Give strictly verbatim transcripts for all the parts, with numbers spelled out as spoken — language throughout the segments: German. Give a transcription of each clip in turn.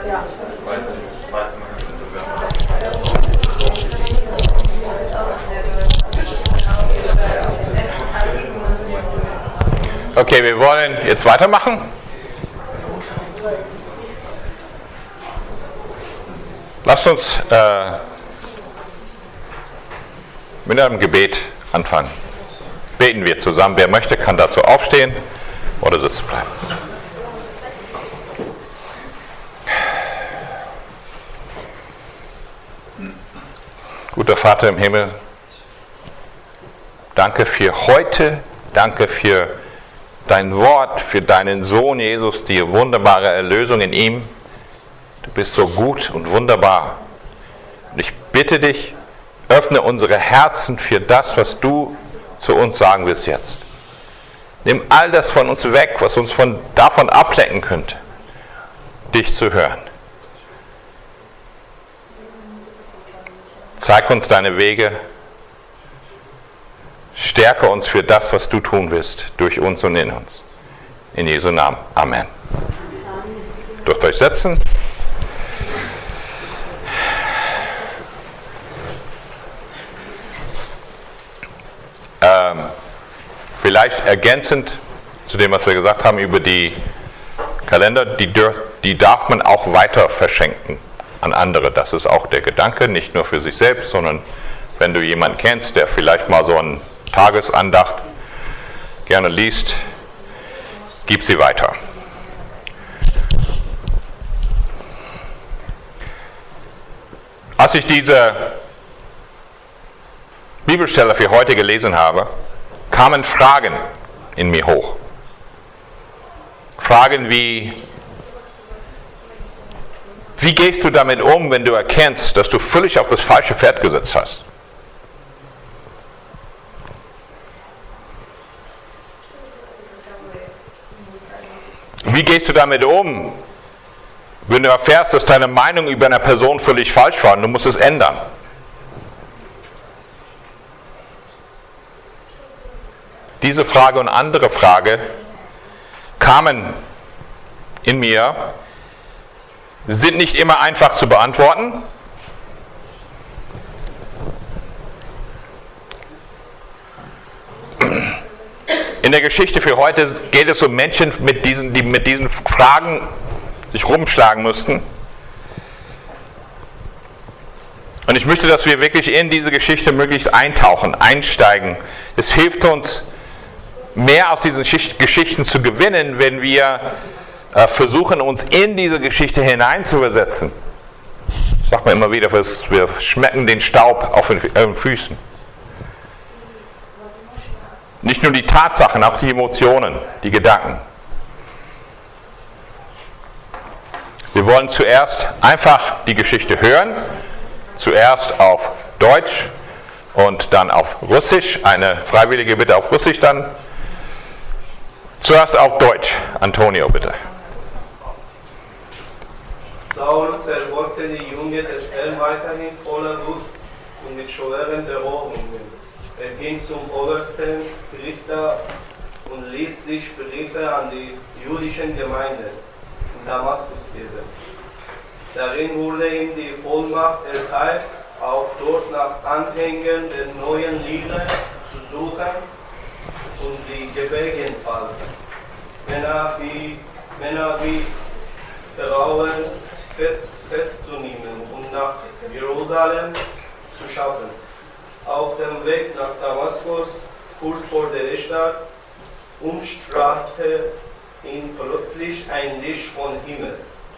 Okay, wir wollen jetzt weitermachen. Lasst uns äh, mit einem Gebet anfangen. Beten wir zusammen. Wer möchte, kann dazu aufstehen oder sitzen bleiben. Guter Vater im Himmel, danke für heute, danke für dein Wort, für deinen Sohn Jesus, die wunderbare Erlösung in ihm. Du bist so gut und wunderbar. Und ich bitte dich, öffne unsere Herzen für das, was du zu uns sagen willst jetzt. Nimm all das von uns weg, was uns von, davon ablenken könnte, dich zu hören. Zeig uns deine Wege. Stärke uns für das, was du tun willst, durch uns und in uns. In Jesu Namen. Amen. Ihr dürft euch setzen. Ähm, vielleicht ergänzend zu dem, was wir gesagt haben über die Kalender, die, dürf, die darf man auch weiter verschenken an andere. Das ist auch der Gedanke, nicht nur für sich selbst, sondern wenn du jemanden kennst, der vielleicht mal so eine Tagesandacht gerne liest, gib sie weiter. Als ich diese Bibelstelle für heute gelesen habe, kamen Fragen in mir hoch. Fragen wie: Wie gehst du damit um, wenn du erkennst, dass du völlig auf das falsche Pferd gesetzt hast? Wie gehst du damit um, wenn du erfährst, dass deine Meinung über eine Person völlig falsch war und du musst es ändern? Diese Frage und andere Frage kamen in mir, sind nicht immer einfach zu beantworten. In der Geschichte für heute geht es um Menschen, mit diesen, die mit diesen Fragen sich rumschlagen mussten. Und ich möchte, dass wir wirklich in diese Geschichte möglichst eintauchen, einsteigen. Es hilft uns, mehr aus diesen Geschichten zu gewinnen, wenn wir äh, versuchen, uns in diese Geschichte hineinzuversetzen. Das sagt man immer wieder, wir schmecken den Staub auf den, äh, Füßen. Nicht nur die Tatsachen, auch die Emotionen, die Gedanken. Wir wollen zuerst einfach die Geschichte hören, zuerst auf Deutsch und dann auf Russisch. Eine freiwillige Bitte auf Russisch dann. Zuerst auf Deutsch. Antonio, bitte. Saul verfolgte die Jünger des Herrn weiterhin voller Wut und mit schweren Drohungen. Er ging zum obersten Priester und ließ sich Briefe an die jüdischen Gemeinden in Damaskus geben. Darin wurde ihm die Vollmacht erteilt, auch dort nach Anhängern der neuen Lieder zu suchen und sie gegebenenfalls Männer wie, Männer wie Frauen fest, festzunehmen und nach Jerusalem zu schaffen. Auf dem Weg nach Damaskus, kurz vor der Stadt, umstrahlte ihn plötzlich ein Licht vom Himmel.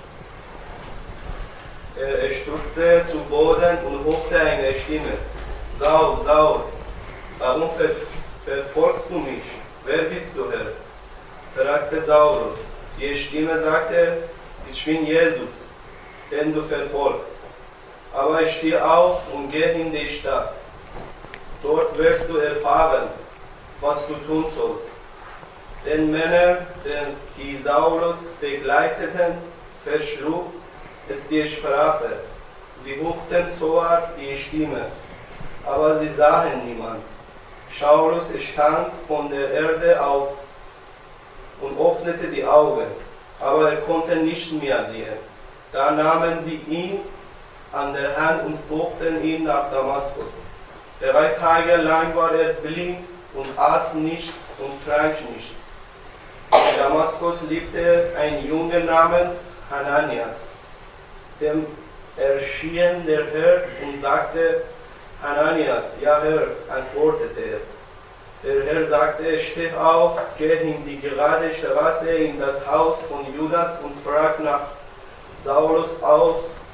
Er stürzte zu Boden und hörte eine Stimme: Saul, Saul, warum ver verfolgst du mich? Wer bist du, Herr? Fragte Saulus. Die Stimme sagte: Ich bin Jesus, den du verfolgst. Aber steh auf und geh in die Stadt. Dort wirst du erfahren, was du tun sollst. Den Männer, die Saulus begleiteten, verschlug es die Sprache. Sie hörten zwar die Stimme, aber sie sahen niemand. Saulus stand von der Erde auf und öffnete die Augen, aber er konnte nicht mehr sehen. Da nahmen sie ihn an der Hand und brachten ihn nach Damaskus. Drei Tage lang war er blind und aß nichts und trank nichts. In Damaskus lebte ein Junge namens Hananias. Dem erschien der Herr und sagte, Hananias, ja Herr, antwortete er. Der Herr sagte, steh auf, geh in die gerade Straße in das Haus von Judas und frag nach Saulus aus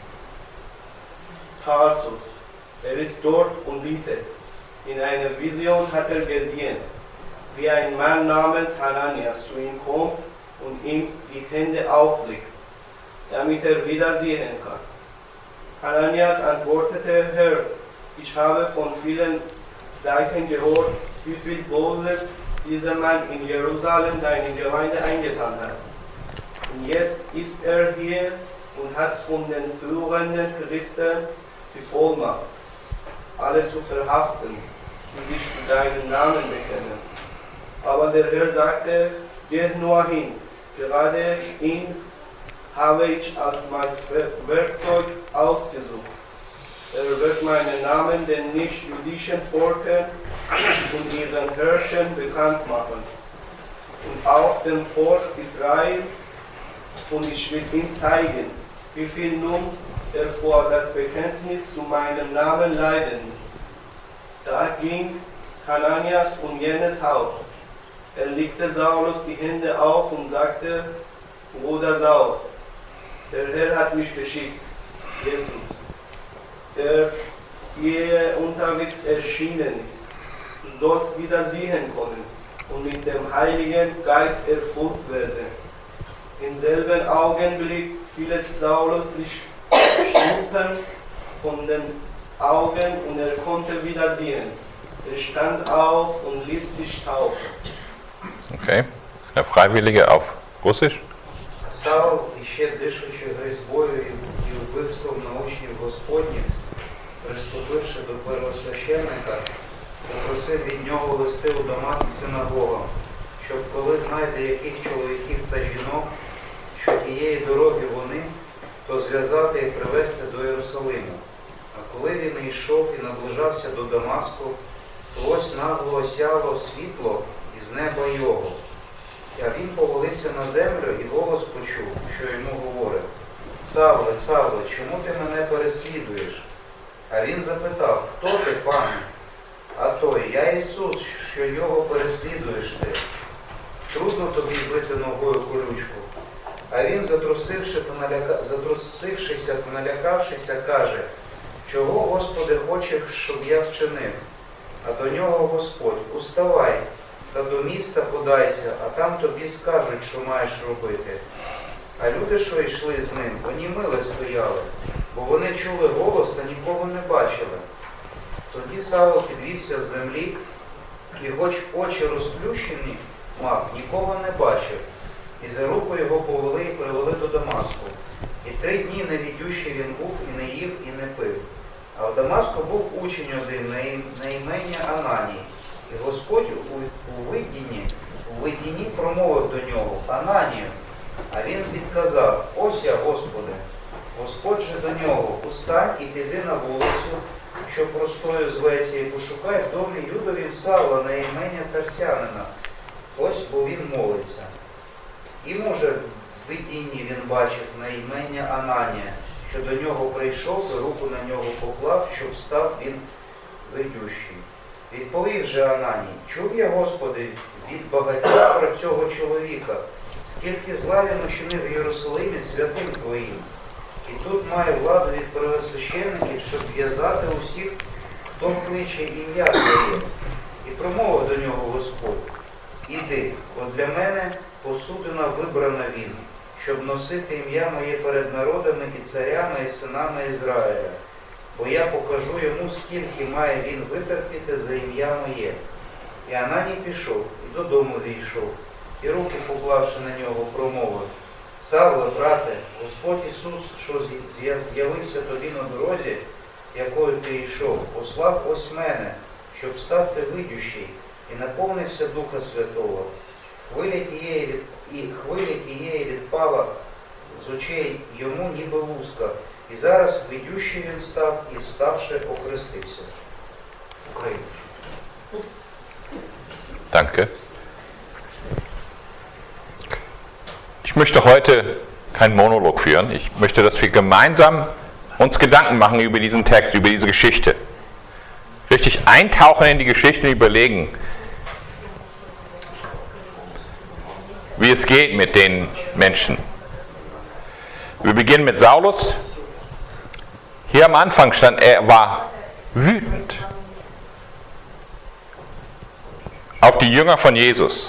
Tarsus. Er ist dort und bittet. In einer Vision hat er gesehen, wie ein Mann namens Hananias zu ihm kommt und ihm die Hände auflegt, damit er wieder sehen kann. Hananias antwortete, Herr, ich habe von vielen Seiten gehört, wie viel Böses dieser Mann in Jerusalem deine Gemeinde eingetan hat. Und jetzt ist er hier und hat von den führenden Christen die Vollmacht, alle zu verhaften, die sich zu deinem Namen bekennen. Aber der Herr sagte, geh nur hin, gerade ihn habe ich als mein Werkzeug ausgesucht. Er wird meinen Namen den nicht-jüdischen Völkern und ihren Herrschern bekannt machen. Und auch dem Volk Israel, und ich will ihm zeigen, wie viel nun er vor das Bekenntnis zu meinem Namen leiden muss. Da ging Hananias um jenes Haus. Er legte Saulus die Hände auf und sagte, Bruder Saul, der Herr hat mich geschickt, Jesus, der dir unterwegs erschienen ist. Du sollst wieder sehen können und mit dem Heiligen Geist erfüllt werden. Im selben Augenblick fiel es Saulus die Schnuppen von den Augen und er konnte wieder sehen. Er stand auf und ließ sich taufen. Okay. Der Freiwillige auf Russisch. Савл, іще дишучи гризьбою і вбивством на учнів Господніх, приступивши до первосвященника, попросив від нього листи у Дамаск синагогам, щоб коли знайде яких чоловіків та жінок, що тієї дороги вони, то зв'язати і привезти до Єрусалиму. А коли він йшов і наближався до Дамаску, то ось нагло осяло світло із неба його. А він повалився на землю і голос почув, що йому говорить: Савле, Савле, чому ти мене переслідуєш? А він запитав: хто ти, пане? А той: я Ісус, що його переслідуєш ти. Трудно тобі бити ногою колючку. А він, затрусивши, наляка... затрусившися та налякавшися, каже: чого, Господи, хочеш, щоб я вчинив? А до нього Господь: уставай, та до міста подайся, а там тобі скажуть, що маєш робити. А люди, що йшли з ним, оніміли стояли, бо вони чули голос та нікого не бачили. Тоді Савл підвівся з землі, і хоч очі розплющені мав, нікого не бачив. І за руку його повели і привели до Дамаску. І три дні невідющий він був, і не їв, і не пив. А в Дамаску був учень один на ім'я Ананій. І Господь у, у видінні, у видінні промовив до нього: Ананію. А він відказав: ось я, Господи. Господь же до нього: устань і піди на вулицю, що простою зветься, і пошукай в домі Юдовім Савла на ім'я Тарсянина. Ось, бо він молиться. І, може, в видінні він бачив на ім'я Ананія, що до нього прийшов і руку на нього поклав, щоб став він видющий. Відповів же Ананій: чув я, Господи, від багатьох про цього чоловіка, скільки зла він учинив в Єрусалимі святим Твоїм. І тут має владу від первосвящеників, щоб в'язати усіх, хто кличе ім'я Твоє. І промовив до нього Господь: іди, от для мене посудина вибрана він, щоб носити ім'я моє перед народами і царями і синами Ізраїля. Бо я покажу йому, скільки має він витерпіти за ім'я моє. І Ананій пішов, і додому війшов, і руки поклавши на нього, промовив: Савле, брате, Господь Ісус, що з'явився тобі на дорозі, якою ти йшов, послав ось мене, щоб став ти видющий, і наповнився Духа Святого. Хвиля тієї від... І хвиля тієї відпала з очей йому ніби луска. І зараз видющий він став і, вставши, охрестився. Україна. Danke. Ich möchte heute keinen Monolog führen. Ich möchte, dass wir gemeinsam uns Gedanken machen über diesen Text, über diese Geschichte. Richtig eintauchen in die Geschichte und überlegen, wie es geht mit den Menschen. Wir beginnen mit Saulus. Hier am Anfang stand, er war wütend auf die Jünger von Jesus.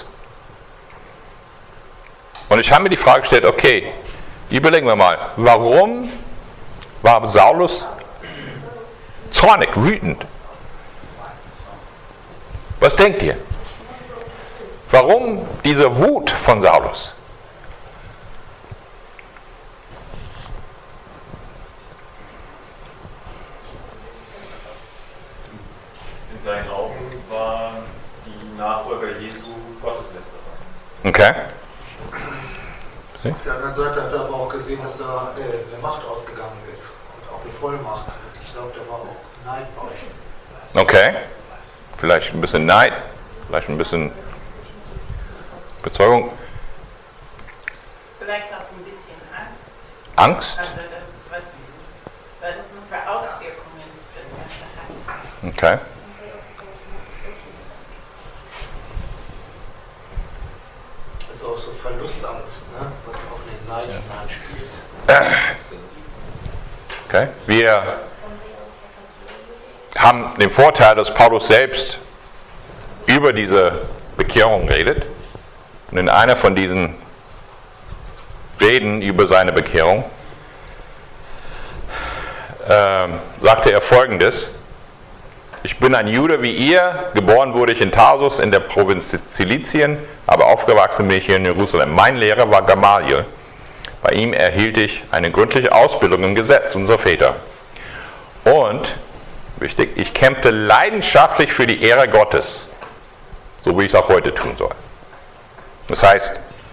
Und ich habe mir die Frage gestellt, okay, überlegen wir mal, warum war Saulus zornig, wütend? Was denkt ihr? Warum diese Wut von Saulus? In seinen Augen waren die Nachfolger Jesu Gotteslästerer. Okay. Auf der anderen Seite hat er aber auch gesehen, dass da äh, eine Macht ausgegangen ist und auch eine Vollmacht. Ich glaube, da war auch Neid bei euch. Okay. Vielleicht ein bisschen Neid, vielleicht ein bisschen Bezeugung. Vielleicht auch ein bisschen Angst. Angst? Also das, was, was für Auswirkungen das Ganze hat. Okay. Das ist auch so Verlustangst, ne? Was auch in den Neid hineinspielt. Okay. Wir haben den Vorteil, dass Paulus selbst über diese Bekehrung redet. Und in einer von diesen Reden über seine Bekehrung äh, sagte er Folgendes: Ich bin ein Jude wie ihr, geboren wurde ich in Tarsus in der Provinz Zilizien, aber aufgewachsen bin ich hier in Jerusalem. Mein Lehrer war Gamaliel. Bei ihm erhielt ich eine gründliche Ausbildung im Gesetz unserer Väter. Und, wichtig, ich kämpfte leidenschaftlich für die Ehre Gottes, so wie ich es auch heute tun soll. Das heißt,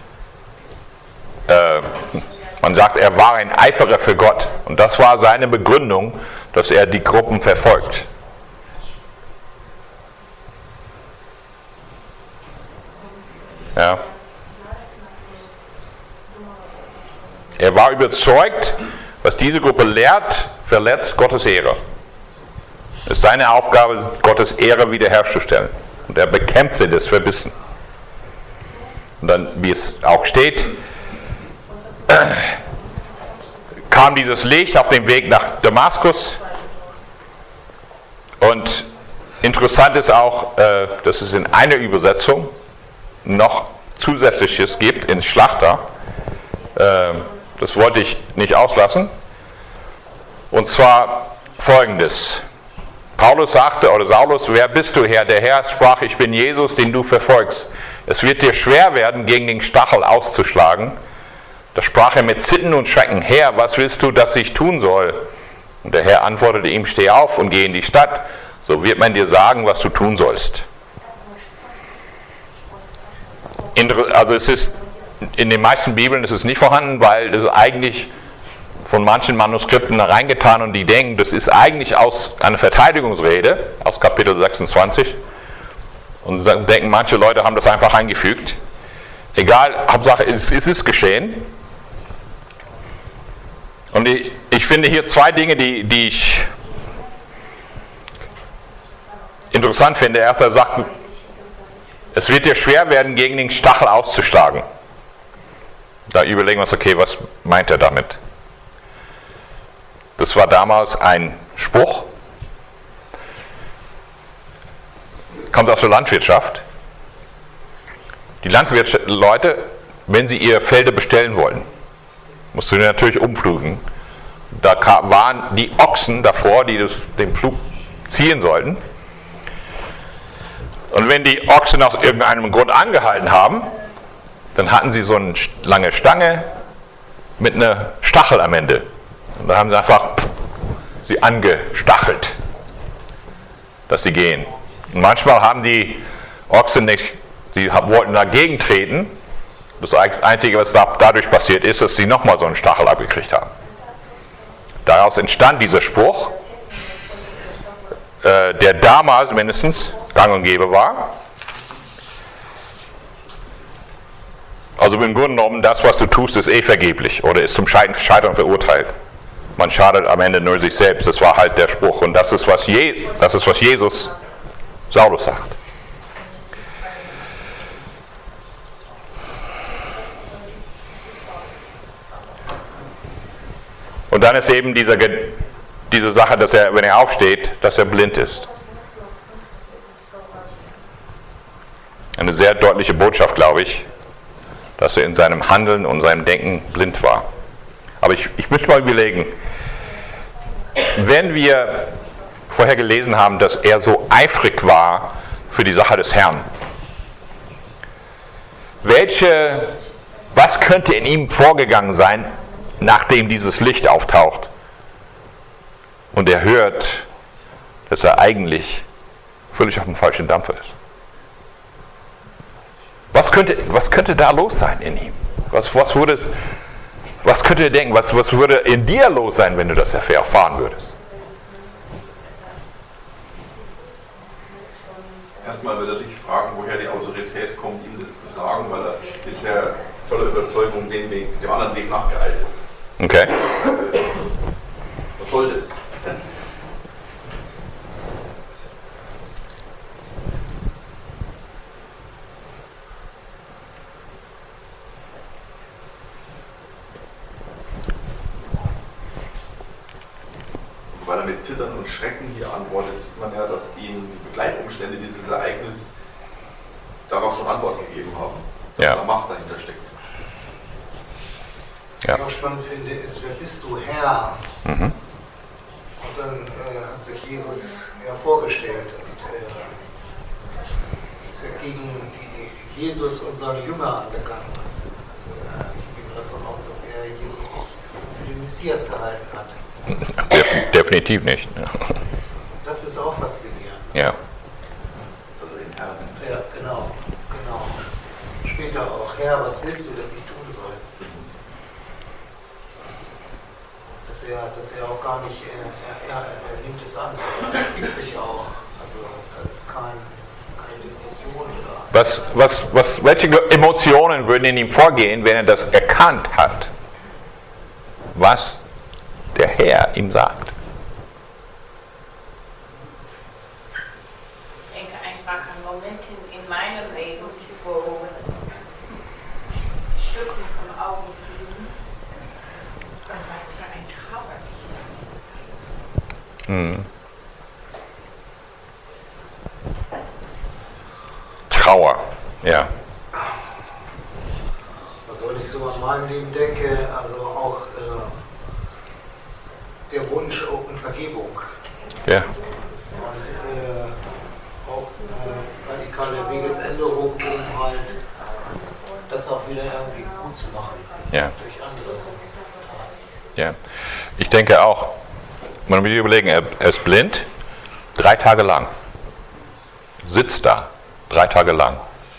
äh, man sagt, er war ein Eiferer für Gott. Und das war seine Begründung, dass er die Gruppen verfolgt. Ja. Er war überzeugt, was diese Gruppe lehrt, verletzt Gottes Ehre. Es ist seine Aufgabe, Gottes Ehre wiederherzustellen. Und er bekämpfte das verbissen. Und dann, wie es auch steht, äh, kam dieses Licht auf dem Weg nach Damaskus. Und interessant ist auch, äh, dass es in einer Übersetzung noch Zusätzliches gibt, in Schlachter. Äh, das wollte ich nicht auslassen. Und zwar Folgendes. Paulus sagte, oder Saulus, wer bist du, Herr? Der Herr sprach, ich bin Jesus, den du verfolgst. Es wird dir schwer werden, gegen den Stachel auszuschlagen. Da sprach er mit Zittern und Schrecken, Herr, was willst du, dass ich tun soll? Und der Herr antwortete ihm, steh auf und geh in die Stadt, so wird man dir sagen, was du tun sollst. Also es ist, in den meisten Bibeln ist es nicht vorhanden, weil es eigentlich von manchen Manuskripten da reingetan und die denken, das ist eigentlich aus einer Verteidigungsrede aus Kapitel sechsundzwanzig und denken, manche Leute haben das einfach eingefügt. Egal, Hauptsache es, es ist geschehen. Und ich, ich finde hier zwei Dinge, die, die ich interessant finde. Erst er sagt, es wird dir schwer werden, gegen den Stachel auszuschlagen. Da überlegen wir uns, okay, was meint er damit? Das war damals ein Spruch, kommt aus der Landwirtschaft. Die Landwirtsleute, wenn sie ihre Felder bestellen wollen, musst du die natürlich umflugen. Da waren die Ochsen davor, die das, den Pflug ziehen sollten. Und wenn die Ochsen aus irgendeinem Grund angehalten haben, dann hatten sie so eine lange Stange mit einer Stachel am Ende. Und da haben sie einfach pff, sie angestachelt, dass sie gehen. Und manchmal haben die Ochsen nicht, sie wollten dagegen treten Das Einzige, was da, dadurch passiert ist, dass sie nochmal so einen Stachel abgekriegt haben. Daraus entstand dieser Spruch, äh, der damals mindestens gang und gäbe war. Also im Grunde genommen, das, was du tust, ist eh vergeblich oder ist zum Scheitern verurteilt. Man schadet am Ende nur sich selbst. Das war halt der Spruch. Und das ist, was, Je- das ist, was Jesus Saulus sagt. Und dann ist eben diese, diese Sache, dass er, wenn er aufsteht, dass er blind ist. Eine sehr deutliche Botschaft, glaube ich, dass er in seinem Handeln und seinem Denken blind war. Aber ich, ich möchte mal überlegen, wenn wir vorher gelesen haben, dass er so eifrig war für die Sache des Herrn, welche, was könnte in ihm vorgegangen sein, nachdem dieses Licht auftaucht und er hört, dass er eigentlich völlig auf dem falschen Dampfer ist? Was könnte, was könnte da los sein in ihm? Was, was, würde, was könnte er denken? Was, was würde in dir los sein, wenn du das erfahren würdest? Erstmal wird er sich fragen, woher die Autorität kommt, ihm das zu sagen, weil er bisher voller Überzeugung den Weg, dem anderen Weg nachgeeilt ist. Okay. Was soll das? Weil er mit Zittern und Schrecken hier antwortet, sieht man ja, dass ihm die Begleitumstände dieses Ereignisses darauf schon Antwort gegeben haben, dass Ja. da Macht dahinter steckt. Was Ja. ich auch spannend finde, ist, wer bist du, Herr? Mhm. Und dann äh, hat sich Jesus ja vorgestellt. Und, äh, ist ja gegen die, Jesus und seine Jünger angegangen. Also, äh, ich gehe davon aus, dass er Jesus nicht für den Messias gehalten hat. Def- definitiv nicht. Das ist auch faszinierend. Ja. Also den Herrn. Ja, genau, genau. Später auch, Herr, was willst du, dass ich tun soll? Dass er, dass er auch gar nicht, er, er, er nimmt es an, er gibt sich auch. Also da ist kein, keine Diskussion oder. Was, was, was, welche Emotionen würden in ihm vorgehen, wenn er das erkannt hat, was der Herr ihm sagt? Ich denke einfach an Momente in meinem Leben, wo Stücken vom Augen fielen. Und was für ein Trauer. Hm. Trauer, ja. Also wenn ich so an mein Leben denke, also auch äh, der Wunsch um Vergebung. Ja. Und äh, auch äh, radikale Wegesänderung, um halt das auch wieder irgendwie gut zu machen. Ja. Durch andere. Ja. Ich denke auch, man muss sich überlegen, er, er ist blind, drei Tage lang. Sitzt da, drei Tage lang.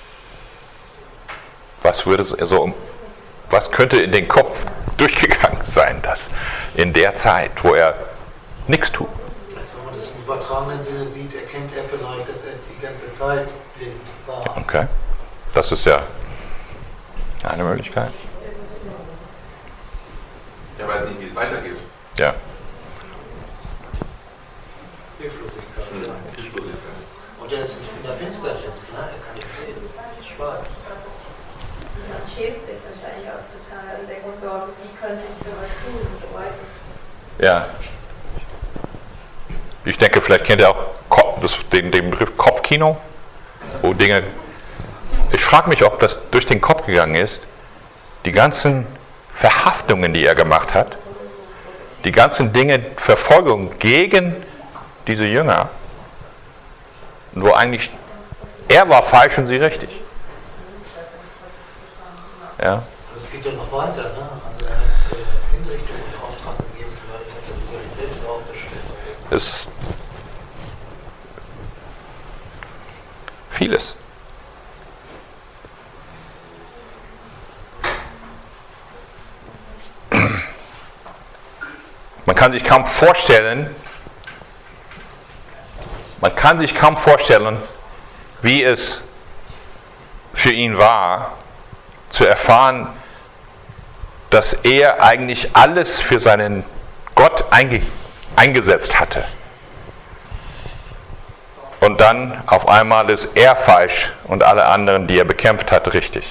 Was würde es so, was könnte in den Kopf durchgegangen sein, dass in der Zeit, wo er nichts tut? Also wenn man das im übertragenen Sinne sieht, erkennt er vielleicht, dass er die ganze Zeit blind war. Okay. Das ist ja eine Möglichkeit. Er weiß nicht, wie es weitergeht. Ja. Hilflosigkeit. Mhm. Ja. Hilflosigkeit. Und er ist in der Finsternis, ne? Er kann nicht sehen. Schwarz. Man schämt sich wahrscheinlich auch total und denkt so, wie könnte ich sowas tun und so weiter. Ja. Ich denke, vielleicht kennt ihr auch Ko- das, den, den Begriff Kopfkino, wo Dinge. Ich frage mich, ob das durch den Kopf gegangen ist, die ganzen Verhaftungen, die er gemacht hat, die ganzen Dinge, Verfolgung gegen diese Jünger, wo eigentlich er war falsch und sie richtig. Ja. Das geht ja noch weiter, ne? Also er hat äh, Hinrichtungen in Auftrag gegeben, vielleicht hat er sogar sich selbst aufgestellt. Das ist vieles. Man kann sich kaum vorstellen, man kann sich kaum vorstellen, wie es für ihn war, zu erfahren, dass er eigentlich alles für seinen Gott einge- eingesetzt hatte. Und dann auf einmal ist er falsch und alle anderen, die er bekämpft hat, richtig.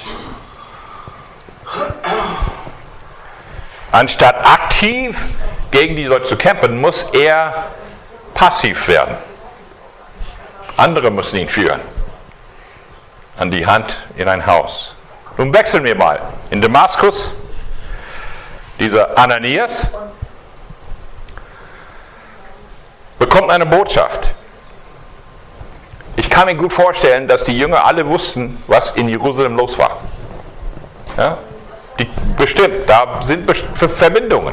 Anstatt aktiv gegen die Leute zu kämpfen, muss er passiv werden. Andere müssen ihn führen. An die Hand in ein Haus. Nun wechseln wir mal. In Damaskus, dieser Ananias bekommt eine Botschaft. Ich kann mir gut vorstellen, dass die Jünger alle wussten, was in Jerusalem los war. Ja? Die, bestimmt, da sind Best- Verbindungen.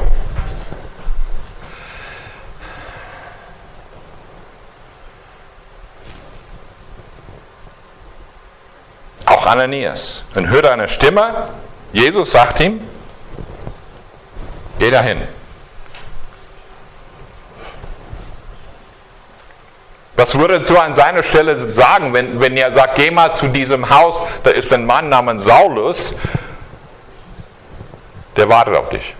Auch Ananias. Dann hört er eine Stimme. Jesus sagt ihm, geh dahin. Was würde du an seiner Stelle sagen, wenn, wenn er sagt, geh mal zu diesem Haus, da ist ein Mann namens Saulus, der wartet auf dich.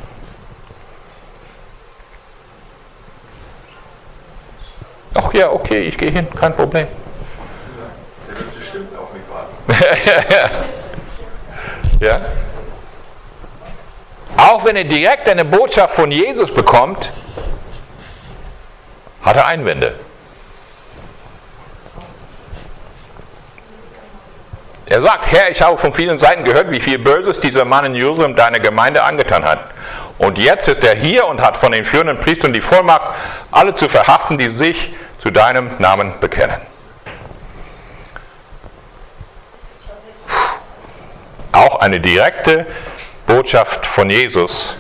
Ach ja, okay, ich gehe hin, kein Problem. Der wird bestimmt auf mich warten. Ja? Auch wenn er direkt eine Botschaft von Jesus bekommt, hat er Einwände. Er sagt, Herr, ich habe von vielen Seiten gehört, wie viel Böses dieser Mann in Jerusalem deiner Gemeinde angetan hat. Und jetzt ist er hier und hat von den führenden Priestern die Vollmacht, alle zu verhaften, die sich zu deinem Namen bekennen. Auch eine direkte Botschaft von Jesus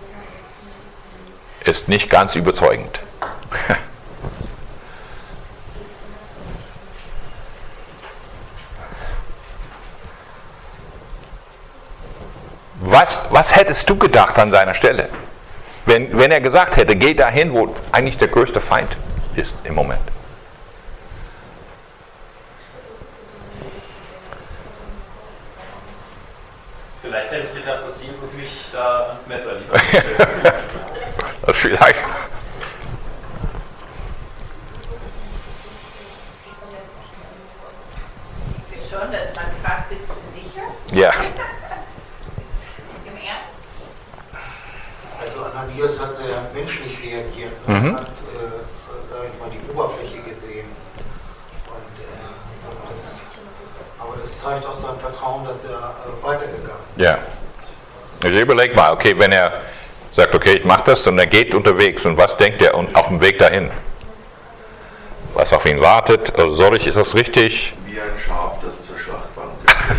ist nicht ganz überzeugend. Was, was hättest du gedacht an seiner Stelle, wenn, wenn er gesagt hätte, geh dahin, wo eigentlich der größte Feind ist im Moment? Vielleicht hätte ich gedacht, dass Jesus mich da ans Messer liefert. Das vielleicht. Schon, dass man fragt, bist du sicher? Ja. Im Ernst? Also Ananias hat sehr menschlich reagiert. Mhm. Er hat, äh, sag ich mal, die Oberfläche gesehen. Und, äh, das, aber das zeigt auch sein Vertrauen, dass er äh, weitergegangen ist. Ja. Also überleg mal, okay, wenn er sagt, okay, ich mache das und er geht unterwegs und was denkt er auf dem Weg dahin? Was auf ihn wartet? Also soll ich, ist das richtig? Wie ein Schaf, das zur Schlachtbank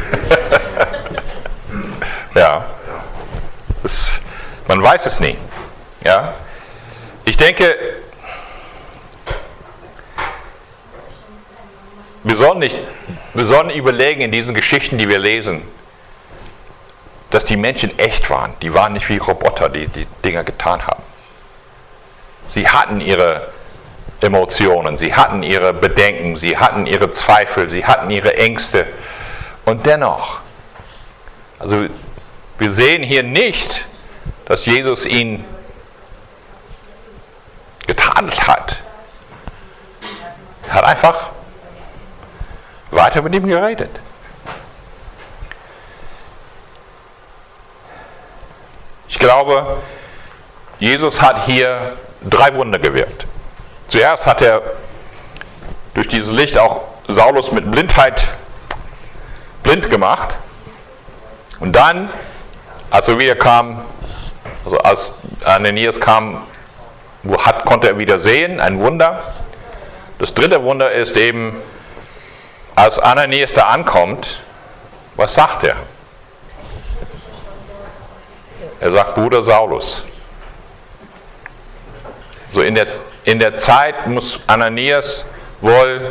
Ja. Das, man weiß es nie. Ja. Ich denke, wir sollen nicht, wir sollen überlegen in diesen Geschichten, die wir lesen, dass die Menschen echt waren. Die waren nicht wie Roboter, die die Dinger getan haben. Sie hatten ihre Emotionen, sie hatten ihre Bedenken, sie hatten ihre Zweifel, sie hatten ihre Ängste. Und dennoch, also wir sehen hier nicht, dass Jesus ihn getadelt hat. Er hat einfach weiter mit ihm geredet. Ich glaube, Jesus hat hier drei Wunder gewirkt. Zuerst hat er durch dieses Licht auch Saulus mit Blindheit blind gemacht. Und dann, als er wieder kam, also als Ananias kam, wo hat, konnte er wieder sehen, ein Wunder. Das dritte Wunder ist eben, als Ananias da ankommt, was sagt er? Er sagt, Bruder Saulus. So in der, in der Zeit muss Ananias wohl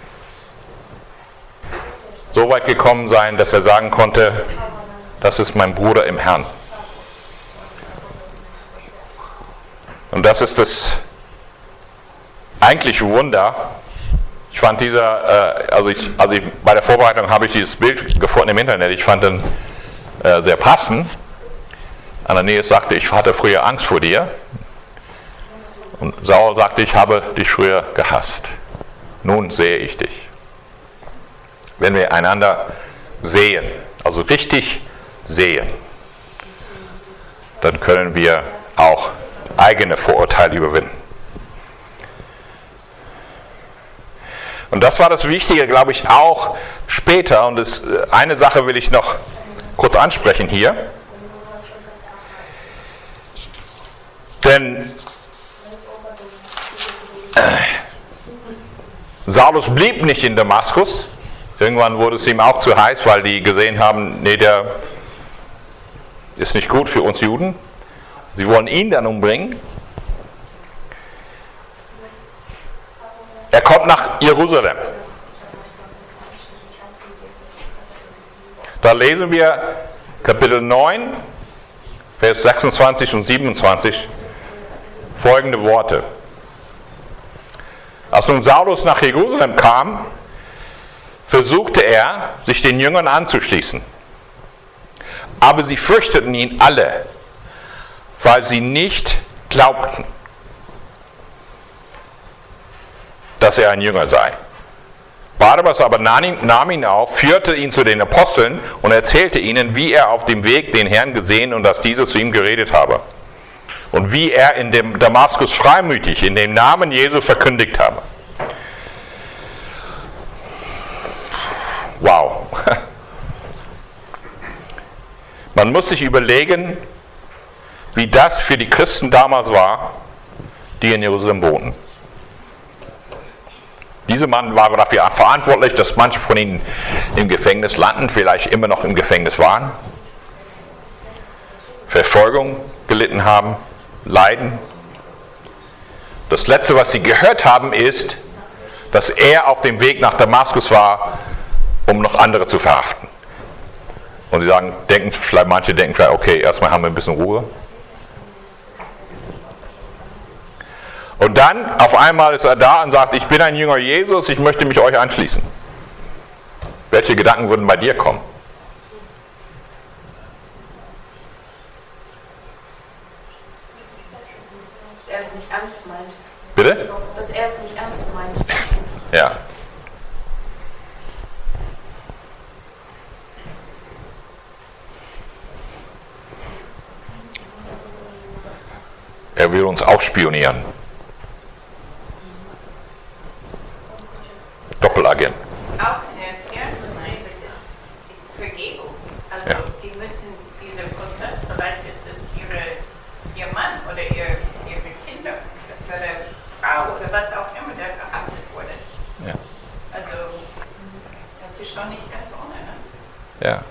so weit gekommen sein, dass er sagen konnte, das ist mein Bruder im Herrn. Und das ist das eigentliche Wunder. Ich fand dieser, äh, also, ich, also ich, bei der Vorbereitung habe ich dieses Bild gefunden im Internet. Ich fand den äh, sehr passend. Ananias sagte, ich hatte früher Angst vor dir. Und Saul sagte, ich habe dich früher gehasst. Nun sehe ich dich. Wenn wir einander sehen, also richtig sehen, dann können wir auch eigene Vorurteile überwinden. Und das war das Wichtige, glaube ich, auch später. Und das, eine Sache will ich noch kurz ansprechen hier. Denn äh, Saulus blieb nicht in Damaskus. Irgendwann wurde es ihm auch zu heiß, weil die gesehen haben, nee, der ist nicht gut für uns Juden. Sie wollen ihn dann umbringen. Er kommt nach Jerusalem. Da lesen wir Kapitel neun, Vers sechsundzwanzig und siebenundzwanzig folgende Worte. Als nun Saulus nach Jerusalem kam, versuchte er, sich den Jüngern anzuschließen. Aber sie fürchteten ihn alle, weil sie nicht glaubten, dass er ein Jünger sei. Barnabas aber nahm ihn auf, führte ihn zu den Aposteln und erzählte ihnen, wie er auf dem Weg den Herrn gesehen und dass dieser zu ihm geredet habe. Und wie er in dem Damaskus freimütig in dem Namen Jesu verkündigt habe. Wow. Man muss sich überlegen, wie das für die Christen damals war, die in Jerusalem wohnten. Dieser Mann war dafür verantwortlich, dass manche von ihnen im Gefängnis landen, vielleicht immer noch im Gefängnis waren, Verfolgung gelitten haben, Leiden. Das Letzte, was sie gehört haben, ist, dass er auf dem Weg nach Damaskus war, um noch andere zu verhaften. Und sie sagen, denken, vielleicht manche denken vielleicht, okay, erstmal haben wir ein bisschen Ruhe. Und dann auf einmal ist er da und sagt, ich bin ein Jünger Jesus, ich möchte mich euch anschließen. Welche Gedanken würden bei dir kommen? Dass er es nicht ernst meint. Bitte? Dass er es nicht ernst meint. Ja. Er will uns ausspionieren. Doppelagent. Auch wenn er es ernst meint, ist Vergebung. Also Ja. die müssen, dieser Prozess, vielleicht ist es ihre, ihr Mann oder ihr, ihre Kinder oder Frau oder was auch immer, der verhaftet wurde. Ja. Also das ist schon nicht ganz ohne. Ne? Ja.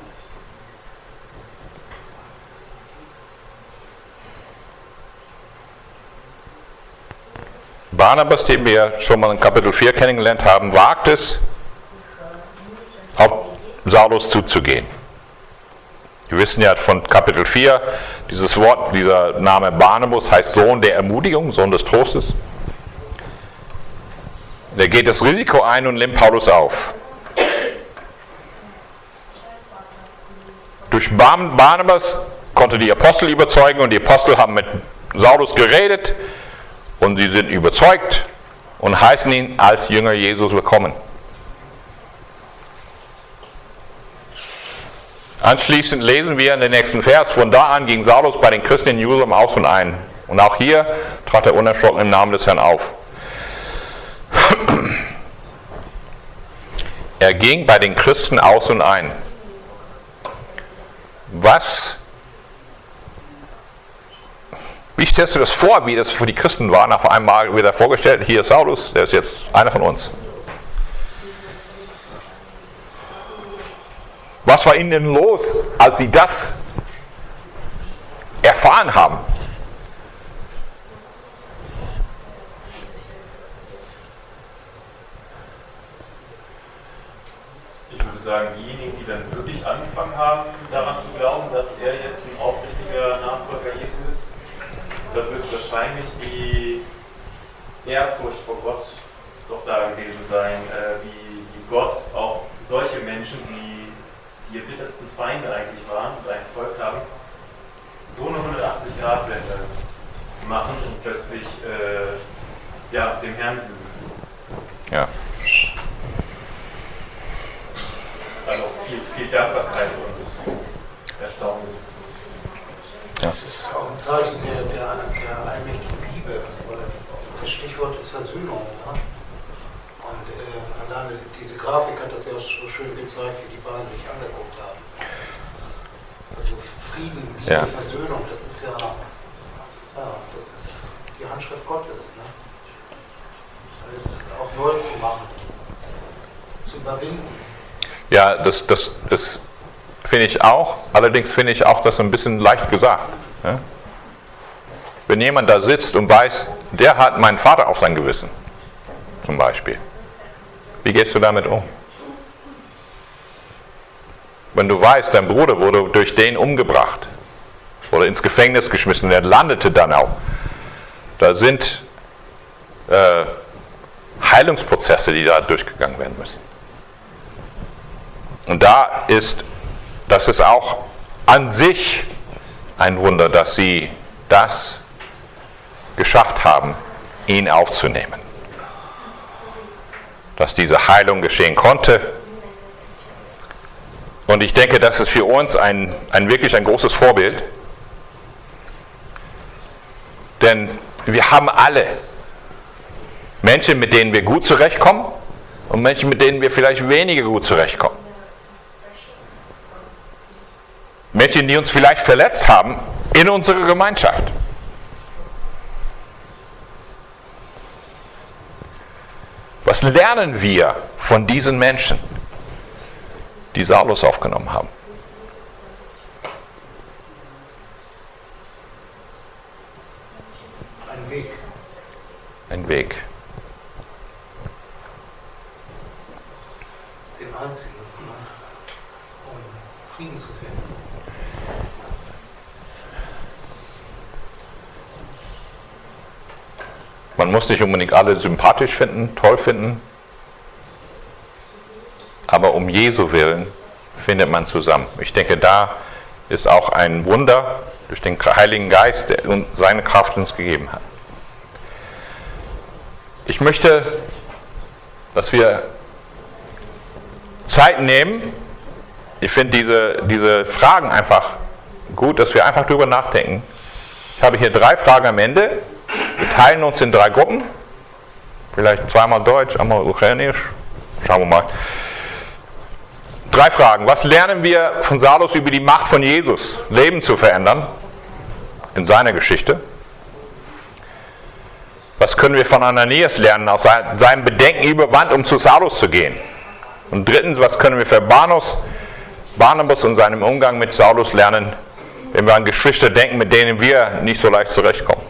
Barnabas, den wir schon mal in Kapitel vier kennengelernt haben, wagt es, auf Saulus zuzugehen. Wir wissen ja von Kapitel vier, dieses Wort, dieser Name Barnabas heißt Sohn der Ermutigung, Sohn des Trostes. Er geht das Risiko ein und nimmt Paulus auf. Durch Barnabas konnte die Apostel überzeugen und die Apostel haben mit Saulus geredet. Und sie sind überzeugt und heißen ihn als Jünger Jesus willkommen. Anschließend lesen wir in den nächsten Vers, von da an ging Saulus bei den Christen in Jerusalem aus und ein. Und auch hier trat er unerschrocken im Namen des Herrn auf. Er ging bei den Christen aus und ein. Was? Wie stellst du das vor, wie das für die Christen war? Auf einmal wird er vorgestellt, hier ist Saulus, der ist jetzt einer von uns. Was war ihnen denn los, als sie das erfahren haben? Ich würde sagen, diejenigen, die dann wirklich angefangen haben, daran zu glauben, dass er jetzt ein aufrichtiger Nachfolger Jesu ist, da wird wahrscheinlich die Ehrfurcht vor Gott doch da gewesen sein, äh, wie, wie Gott auch solche Menschen, die die erbittertsten Feinde eigentlich waren und ein Volk haben, so eine hundertachtzig Grad Wende machen und plötzlich äh, ja, dem Herrn üben. Ja. Also viel, viel Dankbarkeit und Erstaunen. Das ist auch ein Zeichen der, der, der allmächtigen Liebe. Das Stichwort ist Versöhnung. Ja? Und äh, alleine diese Grafik hat das ja so schön gezeigt, wie die beiden sich angeguckt haben. Also Frieden, Liebe, ja. Versöhnung, das ist ja, ja das ist die Handschrift Gottes. Ne? Alles auch neu zu machen, zu überwinden. Ja, das, das, das finde ich auch. Allerdings finde ich auch das ein bisschen leicht gesagt. Ja? Wenn jemand da sitzt und weiß, der hat meinen Vater auf sein Gewissen, zum Beispiel. Wie gehst du damit um? Wenn du weißt, dein Bruder wurde durch den umgebracht oder ins Gefängnis geschmissen, der landete dann auch. Da sind äh, Heilungsprozesse, die da durchgegangen werden müssen. Und da ist, das ist auch an sich ein Wunder, dass sie das geschafft haben, ihn aufzunehmen. Dass diese Heilung geschehen konnte. Und ich denke, das ist für uns ein, ein wirklich ein großes Vorbild. Denn wir haben alle Menschen, mit denen wir gut zurechtkommen und Menschen, mit denen wir vielleicht weniger gut zurechtkommen. Menschen, die uns vielleicht verletzt haben in unserer Gemeinschaft. Was lernen wir von diesen Menschen, die Saulus aufgenommen haben? Ein Weg. Ein Weg. Den einzigen, um Frieden zu finden. Man muss nicht unbedingt alle sympathisch finden, toll finden, aber um Jesu Willen findet man zusammen. Ich denke, da ist auch ein Wunder durch den Heiligen Geist, der uns seine Kraft uns gegeben hat. Ich möchte, dass wir Zeit nehmen. Ich finde diese, diese Fragen einfach gut, dass wir einfach drüber nachdenken. Ich habe hier drei Fragen am Ende. Wir teilen uns in drei Gruppen. Vielleicht zweimal Deutsch, einmal Ukrainisch. Schauen wir mal. Drei Fragen. Was lernen wir von Saulus über die Macht von Jesus, Leben zu verändern in seiner Geschichte? Was können wir von Ananias lernen, aus seinem Bedenken überwand, um zu Saulus zu gehen? Und drittens, was können wir für Barnabas, Barnabas und seinem Umgang mit Saulus lernen, wenn wir an Geschwister denken, mit denen wir nicht so leicht zurechtkommen?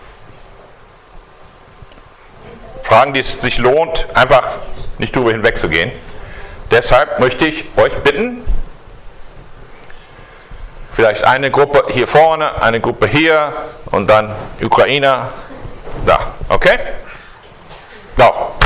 Fragen, die es sich lohnt, einfach nicht drüber hinwegzugehen. Deshalb möchte ich euch bitten, vielleicht eine Gruppe hier vorne, eine Gruppe hier und dann Ukrainer da. Okay? So.